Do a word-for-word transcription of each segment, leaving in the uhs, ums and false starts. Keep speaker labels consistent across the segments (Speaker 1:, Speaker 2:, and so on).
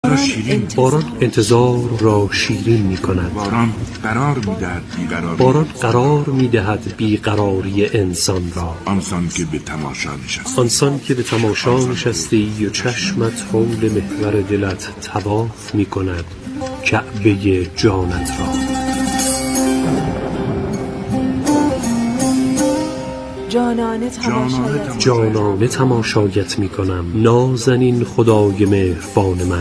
Speaker 1: را شیرین.
Speaker 2: باران انتظار را شیرین می کند.
Speaker 1: باران قرار می‌دهد بی‌قراری.
Speaker 2: باران قرار می‌دهد بیقراری انسان را.
Speaker 1: آنسان که به تماشا نشستی.
Speaker 2: آنسان که به تماشا نشستی و چشمت حول محور دلت طواف می کند کعبه جانت را.
Speaker 3: جانانه تماشایت,
Speaker 2: جانانه تماشایت می کنم نازنین خدای مهربان من.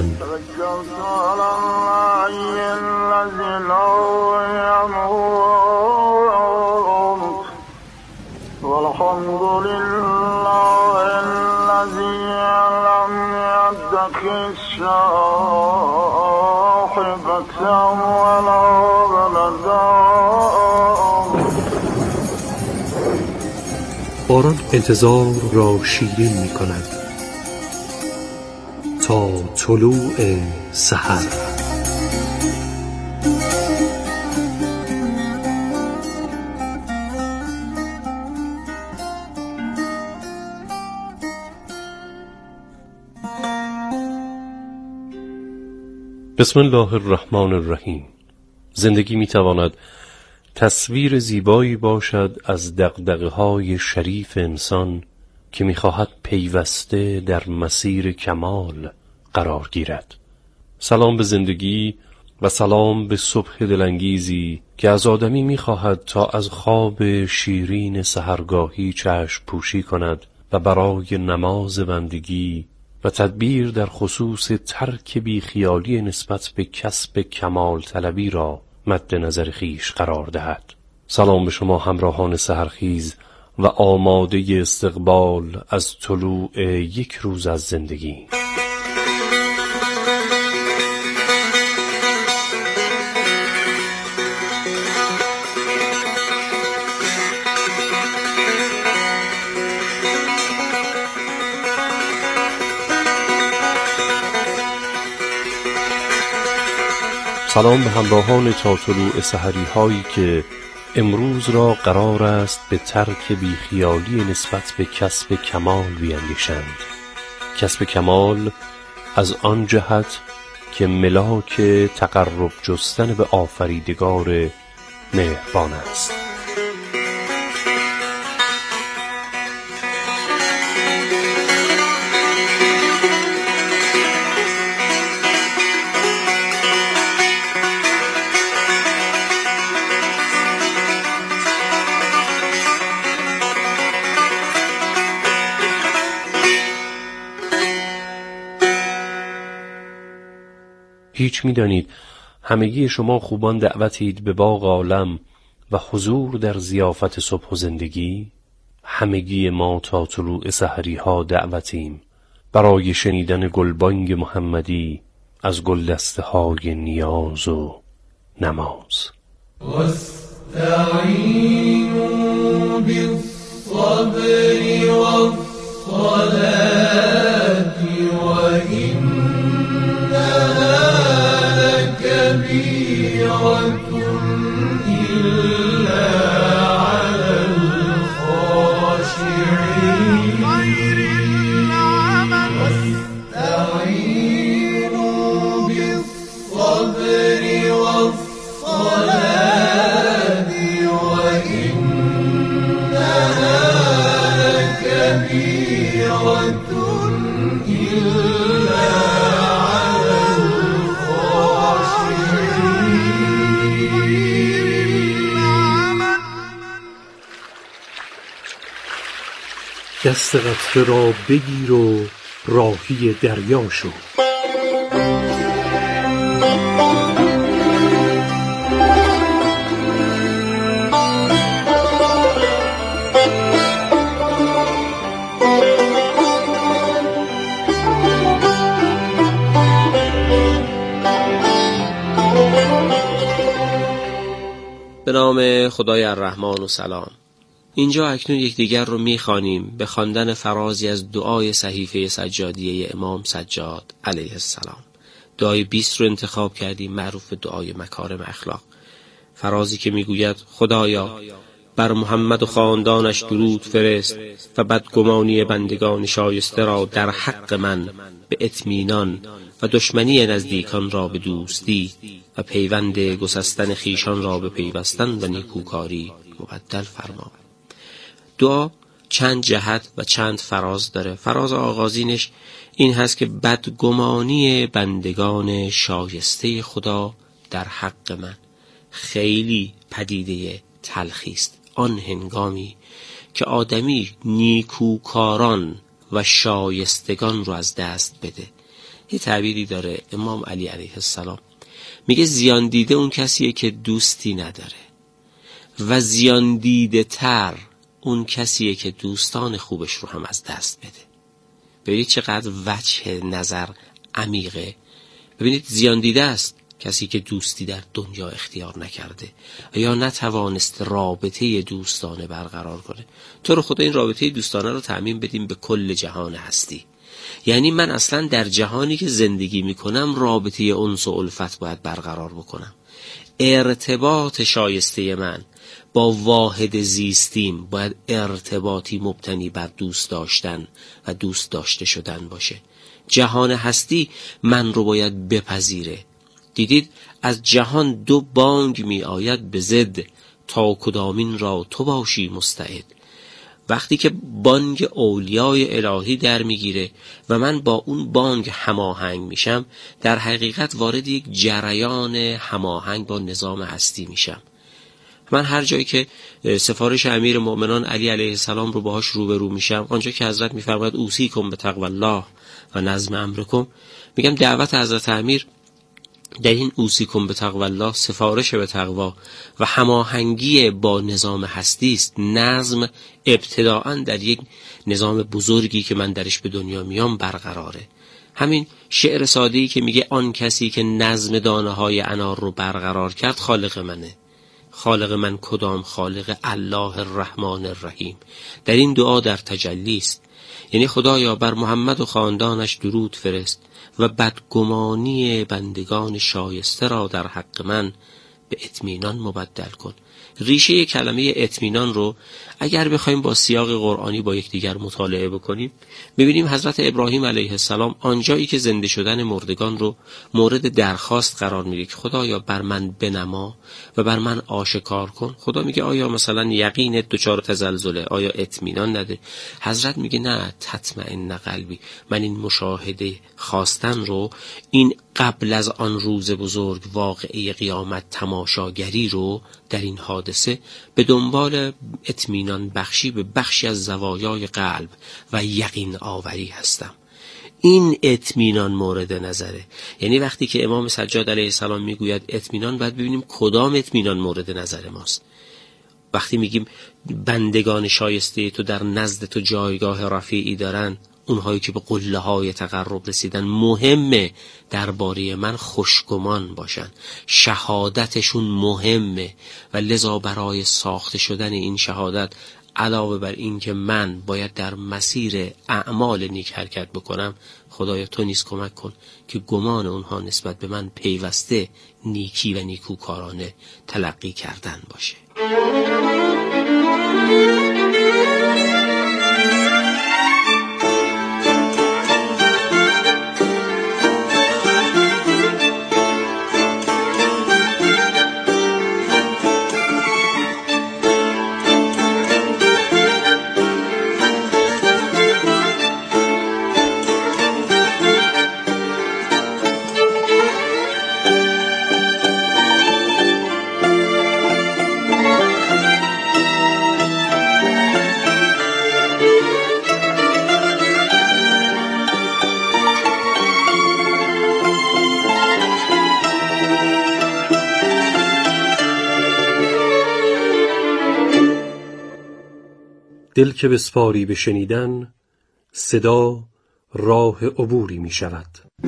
Speaker 2: باران انتظار را شیرین می کند تا طلوع سحر. بسم الله الرحمن الرحیم. زندگی می تواند تصویر زیبایی باشد از دغدغه‌های شریف انسان که می‌خواهد پیوسته در مسیر کمال قرار گیرد. سلام به زندگی و سلام به صبح دلانگیزی که از آدمی می‌خواهد تا از خواب شیرین سحرگاهی چشم پوشی کند و برای نماز بندگی و تدبیر در خصوص ترک بیخیالی نسبت به کسب کمال طلبی را مد نظر خیش قرار دهد. سلام به شما همراهان سحرخیز و آماده استقبال از طلوع یک روز از زندگی. سلام به همراهان تا طلوع سحری هایی که امروز را قرار است به ترک بیخیالی نسبت به کسب کمال بیندیشند. کسب کمال از آن جهت که ملاک تقرب جستن به آفریدگار مهربان است. هیچ می‌دانید همگی شما خوبان دعوتید به باغ عالم و حضور در ضیافت صبح و زندگی. همگی ما تا طلوع سحری ها دعوتیم برای شنیدن گلبانگ محمدی از گلدسته های نیاز و نماز.
Speaker 4: واستعینوا بالصبر والصلاة وإنها لكبيرة إلا على الخاشعين. واستعينوا بالصبر والصلاة وإنها لكبيرة
Speaker 2: دست قطره را بگیر و راهی دریا شو.
Speaker 5: به نام خدای الرحمن و سلام. اینجا اکنون یکدیگر رو میخوانیم به خواندن فرازی از دعای صحیفه سجادیه امام سجاد علیه السلام. دعای بیست رو انتخاب کردیم، معروف به دعای مکارم اخلاق. فرازی که میگوید: خدایا بر محمد و خاندانش درود فرست و بدگمانی بندگان شایسته را در حق من به اطمینان و دشمنی نزدیکان را به دوستی و پیوند گسستن خیشان را به پیوستن و نیکوکاری مبدل فرما. دعا چند جهت و چند فراز داره. فراز آغازینش این هست که بدگمانی بندگان شایسته خدا در حق من. خیلی پدیده تلخی است آن هنگامی که آدمی نیکوکاران و شایستگان رو از دست بده. یه تعبیری داره امام علی علیه السلام، میگه زیان دیده اون کسیه که دوستی نداره و زیان دیده تر اون کسیه که دوستان خوبش رو هم از دست بده. ببینید چقدر وجه نظر عمیقه. ببینید زیان دیده است کسی که دوستی در دنیا اختیار نکرده و یا نتوانست رابطه دوستانه برقرار کنه. تو رو خدا این رابطه دوستانه رو تعمیم بدیم به کل جهان هستی. یعنی من اصلا در جهانی که زندگی میکنم رابطه انس و الفت باید برقرار بکنم. ارتباط شایسته من با واحد زیستیم باید ارتباطی مبتنی بر دوست داشتن و دوست داشته شدن باشه. جهان هستی من رو باید بپذیره. دیدید از جهان دو بانگ می آید به ضد، تا کدامین را تو باشی مستعد. وقتی که بانگ اولیای الهی در میگیره و من با اون بانگ هماهنگ میشم، در حقیقت وارد یک جریان هماهنگ با نظام هستی میشم. من هر جایی که سفارش امیر مؤمنان علی علیه السلام رو باهاش روبرو میشم، آنجا که حضرت میفرماید اوصیکم بتقوی الله و نظم امرکم، میگم دعوت حضرت امیر در این اوصیکم بتقوی الله سفارش به تقوا و هماهنگی با نظام هستی است. نظم ابتداءً در یک نظام بزرگی که من درش به دنیا میام برقراره. همین شعر ساده‌ای که میگه آن کسی که نظم دانه های انار رو برقرار کرد خالق منه. خالق من کدام؟ خالق الله الرحمن الرحیم. در این دعا در تجلی است. یعنی خدایا بر محمد و خاندانش درود فرست و بدگمانی بندگان شایسته را در حق من به اطمینان مبدل کن. ریشه کلمه اطمینان رو اگر بخوایم با سیاق قرآنی با یکدیگر مطالعه بکنیم، ببینیم حضرت ابراهیم علیه السلام آنجایی که زنده شدن مردگان رو مورد درخواست قرار میده که خدایا بر من بنما و بر من آشکار کن. خدا میگه آیا مثلا یقین دچار تزلزله، آیا اطمینان نده؟ حضرت میگه نه، تطمئن قلبی. من این مشاهده خواستن رو، این قبل از آن روز بزرگ واقعه قیامت تماشاگری رو در این حادثه به دنبال اطمینان بخشی به بخشی از زوایای قلب و یقین آوری هستم. این اطمینان مورد نظره. یعنی وقتی که امام سجاد علیه السلام میگوید اطمینان، باید ببینیم کدام اطمینان مورد نظر ماست. وقتی میگیم بندگان شایسته تو در نزد تو جایگاه رفیعی دارن، اونهایی که به قله های تقرب رسیدن، مهمه درباره من خوشگمان باشن، شهادتشون مهمه و لذا برای ساخته شدن این شهادت علاوه بر این که من باید در مسیر اعمال نیک حرکت بکنم، خدایا تو نیز کمک کن که گمان اونها نسبت به من پیوسته نیکی و نیکوکارانه تلقی کردن باشه.
Speaker 2: دل که بسپاری به شنیدن، صدا راه عبوری می شود.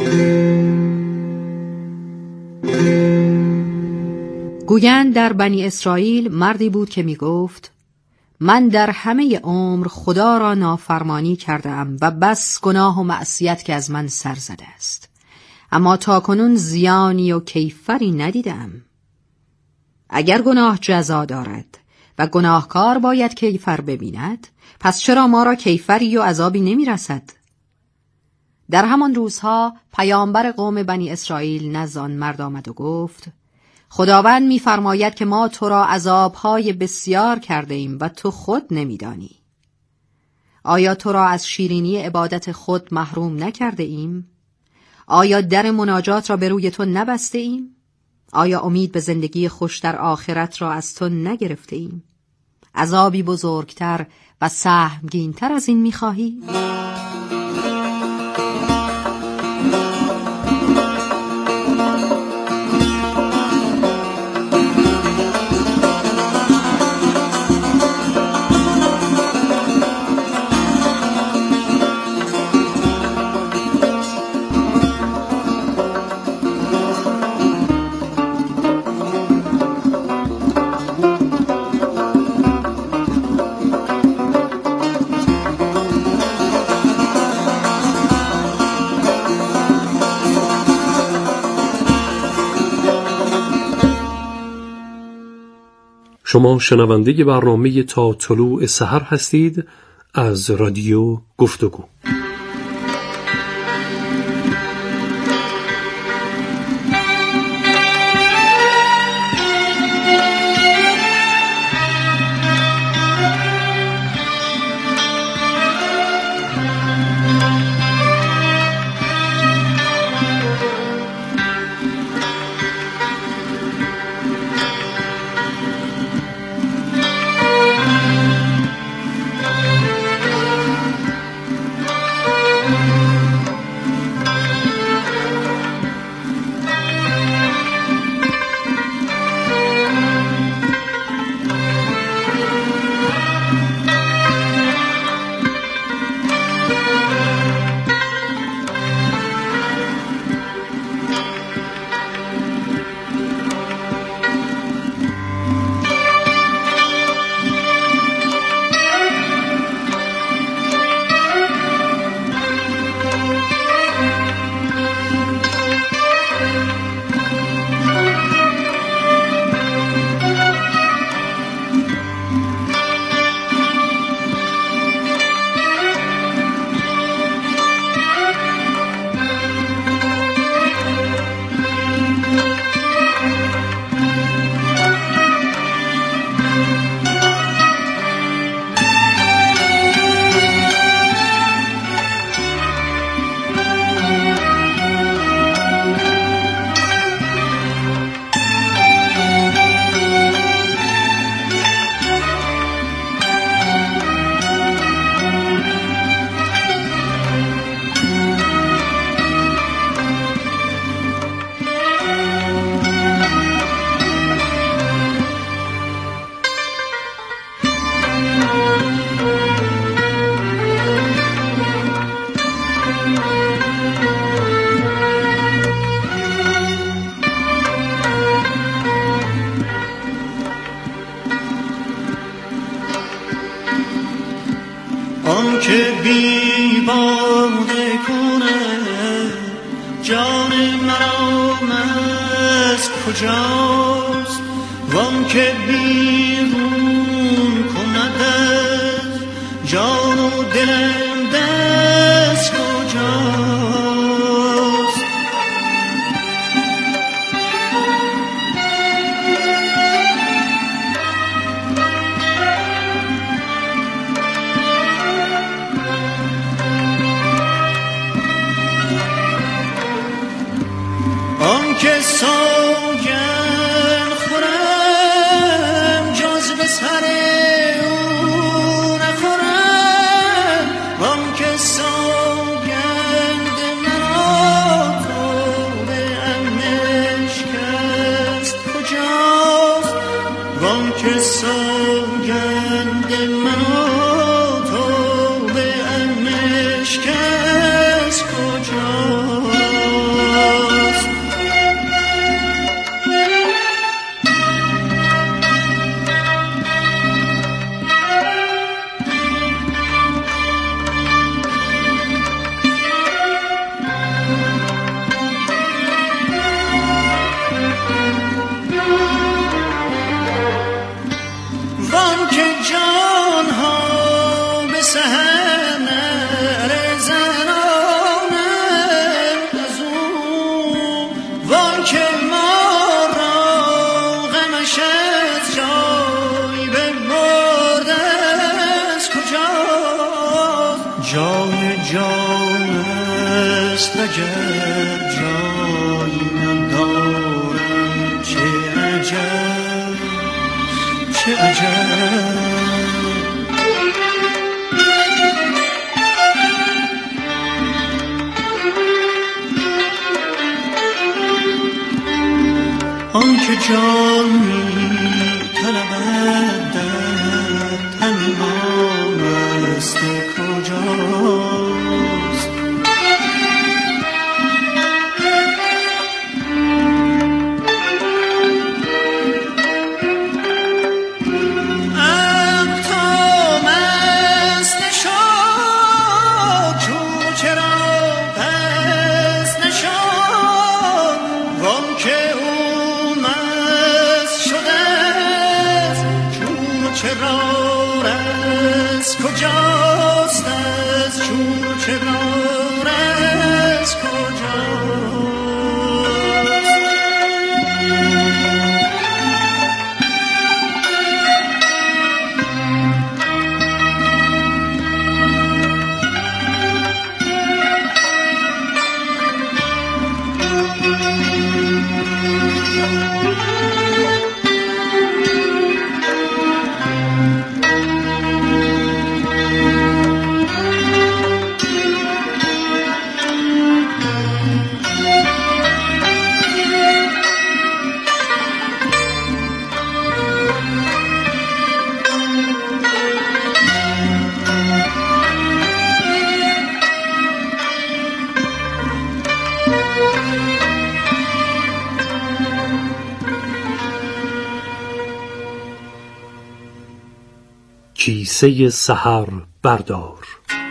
Speaker 6: گویند در بنی اسرائیل مردی بود که می گفت من در همه عمر خدا را نافرمانی کردم و بس گناه و معصیت که از من سر زده است، اما تاکنون زیانی و کیفری ندیدم. اگر گناه جزا دارد و گناهکار باید کیفر ببیند، پس چرا ما را کیفری و عذابی نمی رسد؟ در همان روزها پیامبر قوم بنی اسرائیل نزد آن مرد آمد و گفت: خداوند می‌فرماید که ما تو را عذاب‌های بسیار کرده ایم و تو خود نمی‌دانی. آیا تو را از شیرینی عبادت خود محروم نکرده ایم؟ آیا در مناجات را به روی تو نبسته ایم؟ آیا امید به زندگی خوش در آخرت را از تو نگرفته ایم؟ عذابی بزرگتر و سهمگین‌تر از این می‌خواهی؟
Speaker 2: شما شنونده برنامه تا طلوع سحر هستید از رادیو گفتگو.
Speaker 7: آن که بی باده کنه جان مرا از کجاست، وان که بیرون کند از جان و دلم دست کجاست. که سوگن خورم جز به سر او نخورم، وان که سوگند مرا تو به امنش کست کجاست، وان که سوگند مرا تو به امنش کست کجاست. عجب آن که جان می طلبد در تنها مست کجاست کجاست از چون چرا از کجاست
Speaker 2: کیسه سحر بردار.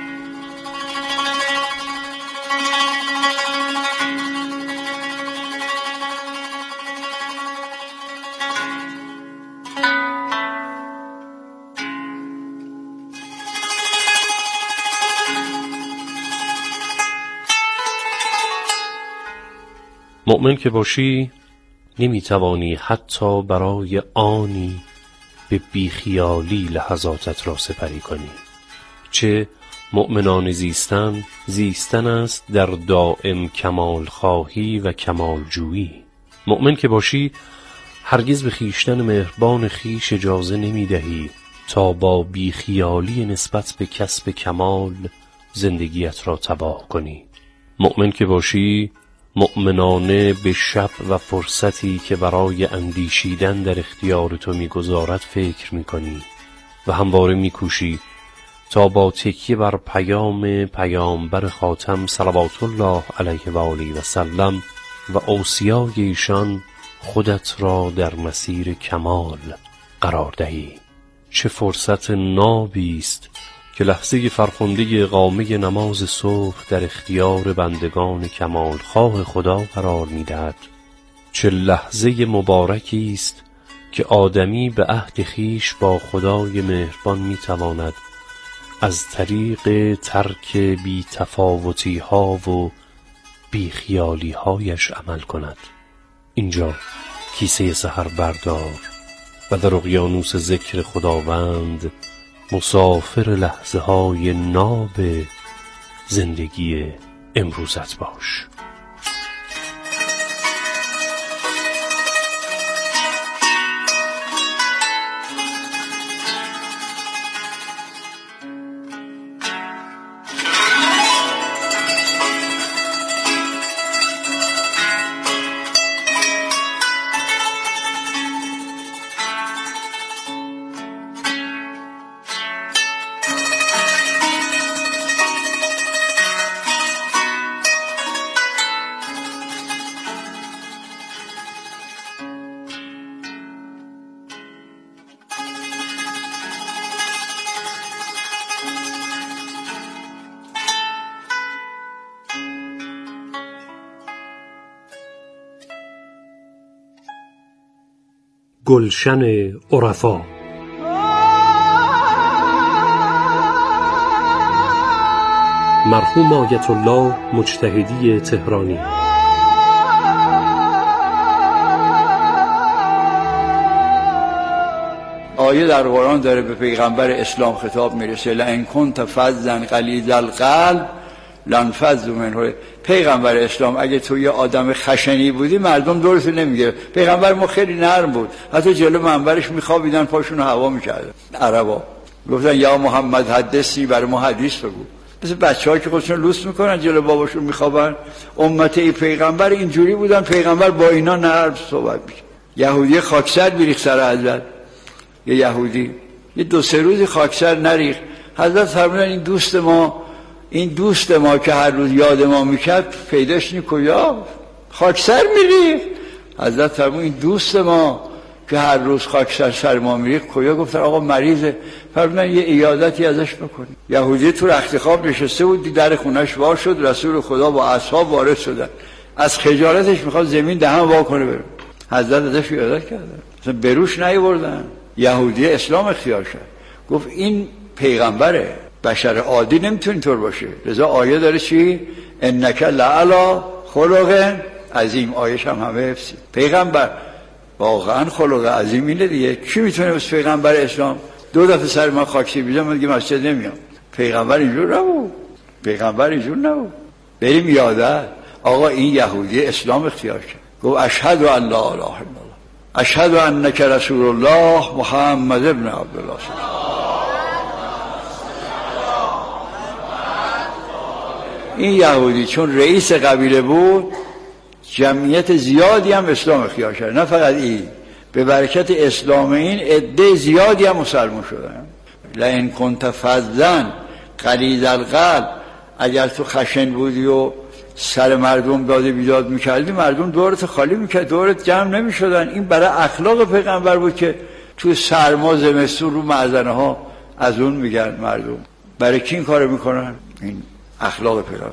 Speaker 2: مؤمن که باشی نمیتوانی حتی برای آنی به بیخیالی لحظاتت را سپری کنی. چه مؤمنان زیستن زیستن است در دائم کمال خواهی و کمال جویی. مؤمن که باشی هرگز به خیشتن مهربان خیش اجازه نمی دهی تا با بیخیالی نسبت به کسب کمال زندگیت را تباه کنی. مؤمن که باشی مؤمنانه به شب و فرصتی که برای اندیشیدن در اختیار تو می‌گذارد فکر می‌کنی و همواره می‌کوشی تا با تکیه بر پیام پیامبر خاتم صلوات الله علیه و آله و سلم و اوصیای ایشان خودت را در مسیر کمال قرار دهی. چه فرصت نابی است که لحظه فرخنده اقامه نماز صبح در اختیار بندگان کمال خواه خدا قرار می‌دهد. چه لحظه مبارکی است که آدمی به عهد خیش با خدای مهربان می‌تواند از طریق ترک بی تفاوتی ها و بی خیالی هایش عمل کند. اینجا کیسه سحر بردار و در اقیانوس ذکر خداوند مسافر لحظه های ناب زندگی امروزت باش.
Speaker 8: گلشن عرفا. مرحوم آیت الله مجتهدی تهرانی.
Speaker 9: آیه در قرآن داره به پیغمبر اسلام خطاب میرسه: لئن کنت فظا غلیظ القلب لنفذوا منه. پیغمبر اسلام اگه تو یه آدم خشنی بودی مردم دورت نمیگیره. پیغمبر ما خیلی نرم بود، حتی جلو منبرش میخوابیدن پاشون هوا میکردن. عربا گفتن یا محمد حدثی، برای ما حدیث بگو. مثل بچه‌ها که خودشون لوس میکنن جلو باباشون میخوابن. امت ای پیغمبر اینجوری بودن، پیغمبر با اینا نرم صحبت میکرد. یهودی خاکسر میریخت سر حضرت، یه یهودی یه دو سه روزی خاکسر نریخت. حضرت فرمودن این دوست ما، این دوست ما که هر روز یاد ما میکرد پیداش نی کجا؟ خاکسر میریخت. حضرت فرمود این دوست ما که هر روز خاکسر سر ما میریخت کجا؟ گفتن آقا مریضه. فرمودن یه عیادتی ازش بکنی. یهودی تو رخت خواب نشسته بود، در خونش وا شد، رسول خدا با اصحاب وارد شدن، از خجالتش میخواد زمین دهن وا کنه بره. حضرت ازش عیادت کردن، مثلا بروش نیاوردن. یهودی اسلام اختیار کرد، گفت این پیغمبره، بشر عادی نمیتونه اینطور باشه. لذا آیه داره چی؟ انک لعلی خلق عظیم. آیه‌ش هم همه حفظی. پیغمبر واقعا خلق عظیم اینه دیگه. کی میتونه مثل پیغمبر اسلام؟ دو دفعه سر من خاکسی بیزم دیگه مسجد نمیام. پیغمبر اینجور نبود. پیغمبر اینجور نبود. بریم یادت آقا این یهودی اسلام اختیار کرد، گفت اشهد ان لا اله الا الله، اشهد انک رسول الله محمد ابن عبدالله. این یهودی چون رئیس قبیله بود، جمعیت زیادی هم اسلام اختیار کرد. نه فقط این، به برکت اسلام این عده زیادی هم مسلمان شدن. لئن کنت فظا غلیظ القلب، اگر تو خشن بودی و سر مردم داده بیداد میکردی، مردم دورت خالی میکرد، دورت جمع نمیشدن. این برای اخلاق پیغمبر بود که تو سرما زمستون رو معزنه ها از اون میگن مردم. برای کی این کارو میکنن؟ این اخلاق پیغمبر.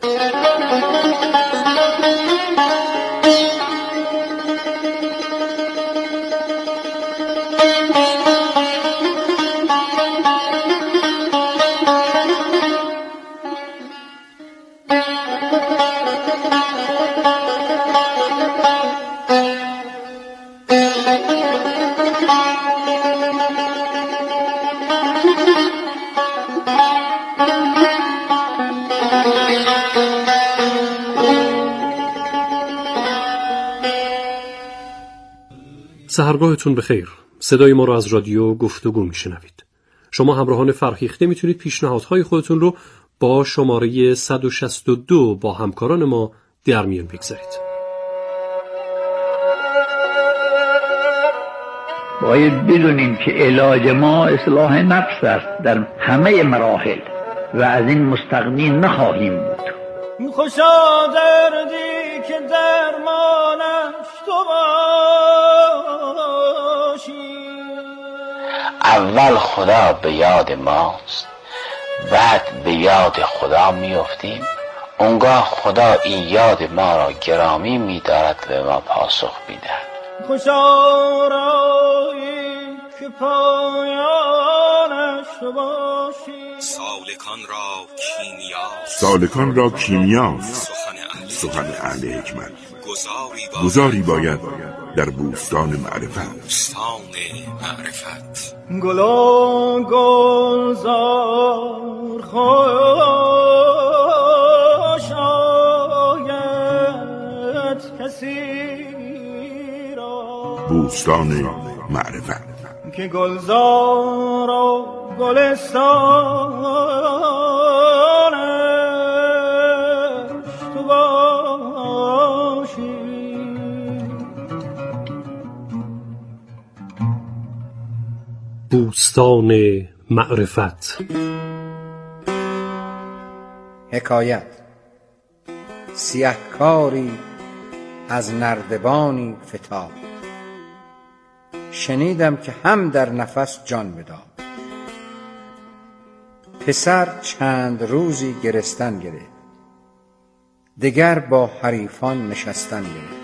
Speaker 8: سحرگاهتون بخیر. صدای ما رو از رادیو گفتگو میشنوید. شما همراهان فرهیخته میتونید پیشنهادهای خودتون رو با شماره صد و شصت و دو با همکاران ما در میان بگذارید.
Speaker 10: باید بدونیم که علاج ما اصلاح نفس است در همه مراحل و از این مستغنی نخواهیم بود.
Speaker 7: خوشا دردی که درمانش تو باشی.
Speaker 11: اول خدا به یاد ماست، بعد به یاد خدا میافتیم. اونگاه خدا این یاد ما را گرامی می‌دارد و به ما پاسخ می‌دهد.
Speaker 7: خوشا رایی که پایانش تو باشی.
Speaker 12: سالکان را کیمیاست،
Speaker 1: سالکان را کیمیاست سخن اهل حکمت. گذاری باید در بوستان معرفت.
Speaker 12: بوستان معرفت.
Speaker 7: گلا گلزار خوش آید کسی را.
Speaker 1: بوستان معرفت
Speaker 7: که گلزار و گلستانش تو باشی.
Speaker 8: بوستان معرفت.
Speaker 13: حکایت. سیهکاری از نردبانی فتاد، شنیدم که هم در نفس جان بداد. پسر چند روزی گرستن گرفت، دگر با حریفان نشستن گرفت.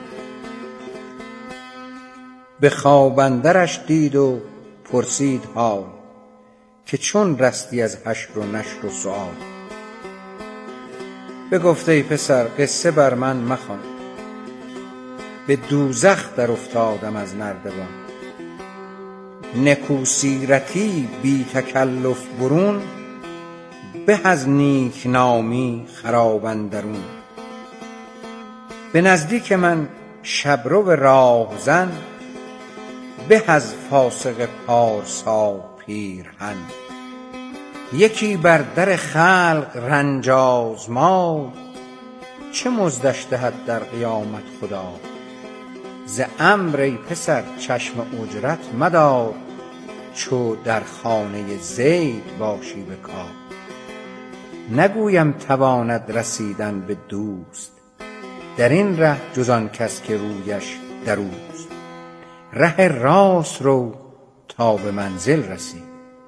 Speaker 13: به خواب اندرش دید و پرسید حال، که چون رستی از حشر و نشر و سؤال. بگفت ای پسر قصه بر من مخوان، به دوزخ در افتادم از نردبان. نکو سیرتی بی تکلف برون، به از نیک نامی خراب اندرون. به نزدیک من شبرو راهزن، به از فاسق پارسا پیرهن. یکی بر در خلق رنج آزمای، چه مزدش دهد در قیامت خدا. ز امر ای پسر چشم اجرت مدار، چو در خانه زید باشی به کار. نگویم تواند رسیدن به دوست، در این ره جز آن کس که رویش در اوست. ره راست رو تا به منزل رسی،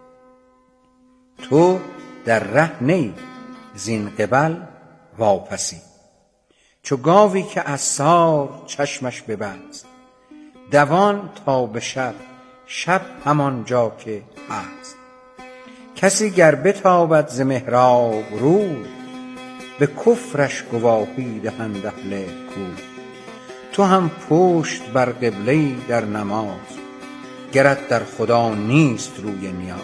Speaker 13: تو در ره نی زین قبل واپسی. چو گاوی که عصار چشمش ببست، دوان تا به شب، شب همان جا که هست. کسی گر بتابد ز محراب روی، به کفرش گواهی دهند اهل کوی. تو هم پشت بر قبله در نماز، گرت در خدا نیست روی نیاز.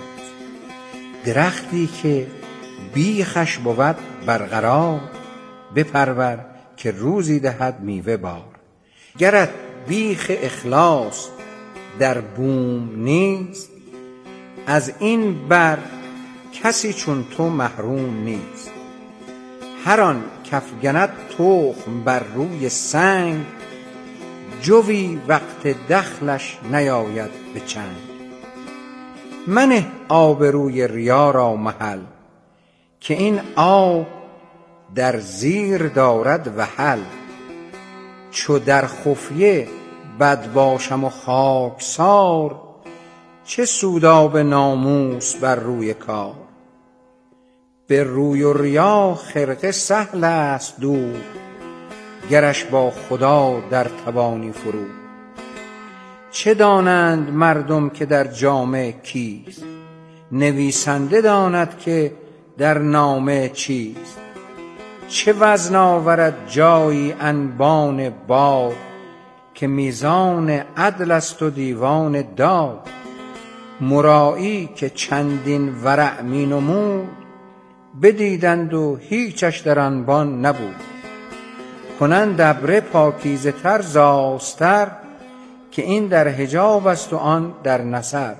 Speaker 13: درختی که بیخش بود برقرار، بپرور که روزی دهد میوه بار. گرت بیخ اخلاص در بوم نیست، از این بر کسی چون تو محروم نیست. هر آن کافگند تخم بر روی سنگ، جوی وقت دخلش نیاید به چنگ. منه آب روی ریا را محل، که این آب در زیر دارد وحل. چو در خفیه بد باشم و خاکسار، چه سود آب ناموس بر روی کار. به روی و ریا خرقه سهل است دور، گرش با خدا در توانی فرو. چه دانند مردم که در جامه کیست، نویسنده داند که در نامه چیست. چه وزن آورد جایی انبان باد، که میزان عدل است و دیوان داد. مرایی که چندین ورع می نمود، بدیدند و هیچش در انبان نبود. کنند ابره پاکیزه تر ز آستر، که این در حجاب است و آن در نثر.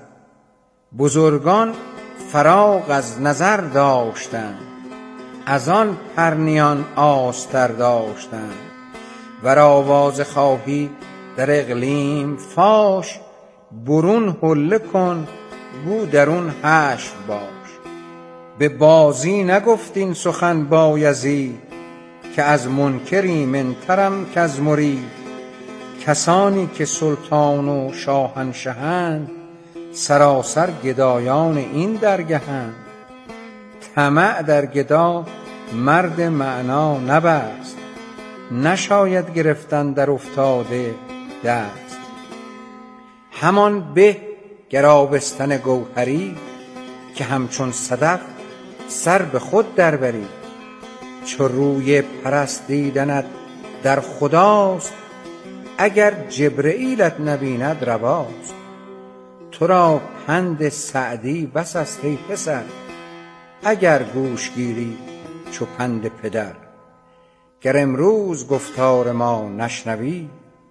Speaker 13: بزرگان فراغ از نظر داشتند، از آن پرنیان آستر داشتند. ور آواز خواهی در اقلیم فاش، برون حله کن گو درون حشر باش. به بازی نگفت این سخن بایزید، که از منکر ایمن‌ترم کز مرید. کسانی که سلطان و شاهنشهند، سراسر گدایان این درگهند. طمع در گدا مرد معنا نبست، نشاید گرفتن در افتاده دست. همان به گر آبستن گوهری، که همچون صدف سر به خود در بری. چو روی پرستیدنت در خداست، اگر جبرئیلت نبیند رواست. تو را پند سعدی بس است ای پسر، اگر گوش گیری چو پند پدر. گر امروز گفتار ما نشنوی،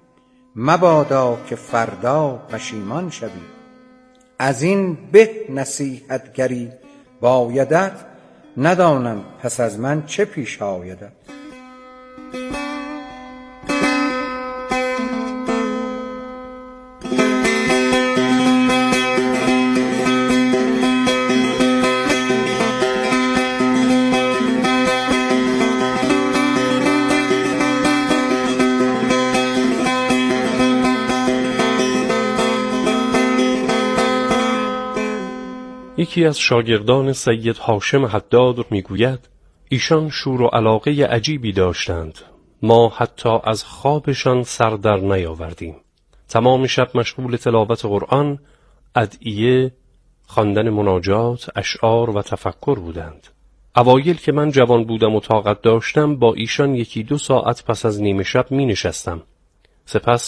Speaker 13: مبادا که فردا پشیمان شوی. از این به نصیحت گری بایدت، ندانم پس از من چه پیش آیدت.
Speaker 2: یکی از شاگردان سید هاشم حداد میگوید ایشان شور و علاقه عجیبی داشتند، ما حتی از خوابشان سر در نیاوردیم. تمام شب مشغول تلاوت قرآن، ادعیه، خواندن مناجات، اشعار و تفکر بودند. اوایل که من جوان بودم و طاقت داشتم، با ایشان یکی دو ساعت پس از نیمه شب می نشستم. سپس